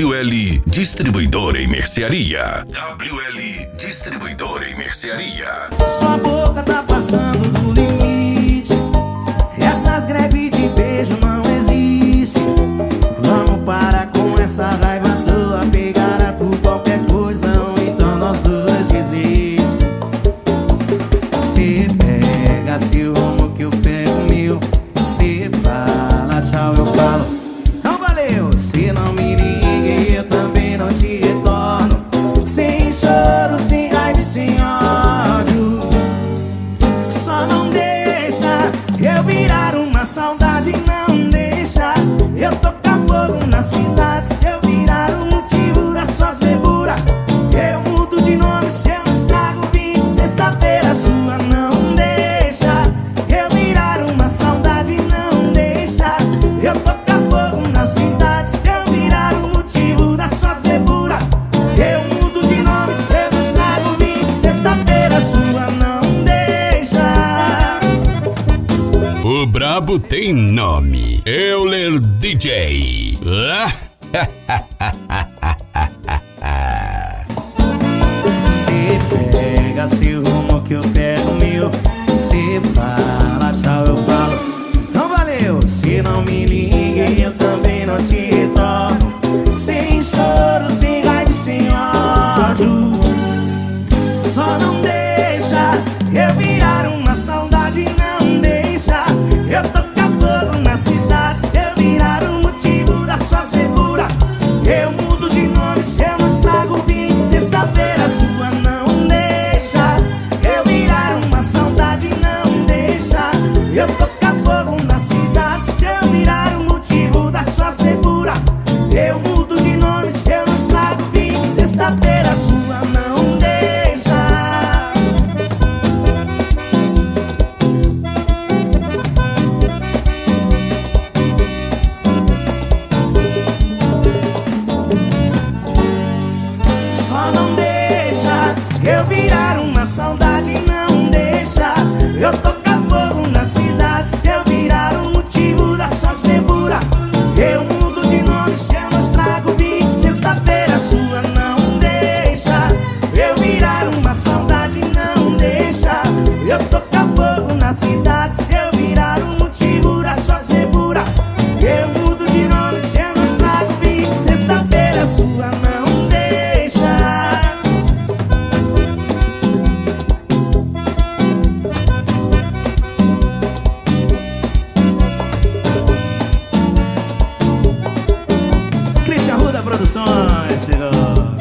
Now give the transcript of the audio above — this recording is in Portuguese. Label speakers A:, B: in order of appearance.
A: WL Distribuidora e Mercearia. WL Distribuidora e Mercearia.
B: Sua boca tá passando do limite. Essas greves de beijo não existem. Vamos parar com essa raiva tua. Pegar por qualquer coisa, ou então nós dois desistem. Cê pega seu rumo que eu pego o meu. Cê fala tchau, eu falo então valeu. Se não me liga, eu também não te retorno. Sem choro, sem raiva e sem ódio. Só não deixa eu virar uma saudade, não deixa eu tocar fogo na cidade. Se eu virar o motivo das suas leburas, eu mudo de nome se eu não estrago vinho de sexta-feira sua. Não deixa eu virar uma saudade, não deixa eu tocar fogo na cidade. Se eu virar o motivo das suas leburas, eu mudo de nome se eu não estrago vinho de sexta-feira sua. Não deixa.
A: O brabo tem nome. Euler DJ.
B: Cê pega seu rumo que eu pego o meu. Cê fala tchau, eu falo então valeu. Se não me liga, eu também não te retorno. Sem choro, sem raiva e sem ódio. Só não deixa eu virar uma saudade, não deixa eu tocar fogo na cidade. Se eu virar o motivo das suas leburas, eu mudo de nome se eu não estrago vinho de sexta-feira sua. Não deixa eu virar uma saudade, não deixa eu tocar fogo na cidade. Se eu virar o motivo das suas leburas, eu mudo de nome se eu não estrago vinho de sexta-feira sua. Não deixa. Só não deixa eu virar uma saudade, não deixa eu tocar fogo na cidade. Se eu virar o motivo das suas leburas, eu mudo de nome se eu não estrago vinho de sexta-feira sua. Não deixa eu virar uma saudade, não deixa eu tocar fogo na cidade. Se eu virar o motivo das suas leburas, eu mudo de nome se eu não estrago vinho de sexta-feira sua. Não deixa. Cristian Ruda Produções chegou.